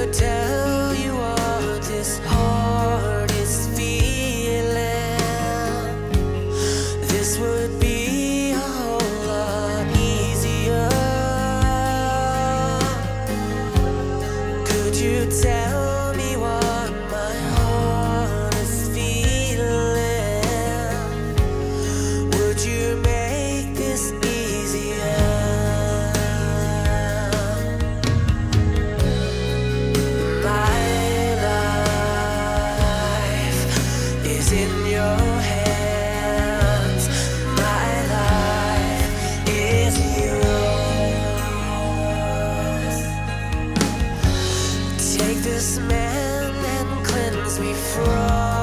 could tell you what this heart is feeling, this would be a whole lot easier. Could you tell me what my heart is feeling? Would you make this easier? My life is in your hands. My life is yours. Take this man and cleanse me from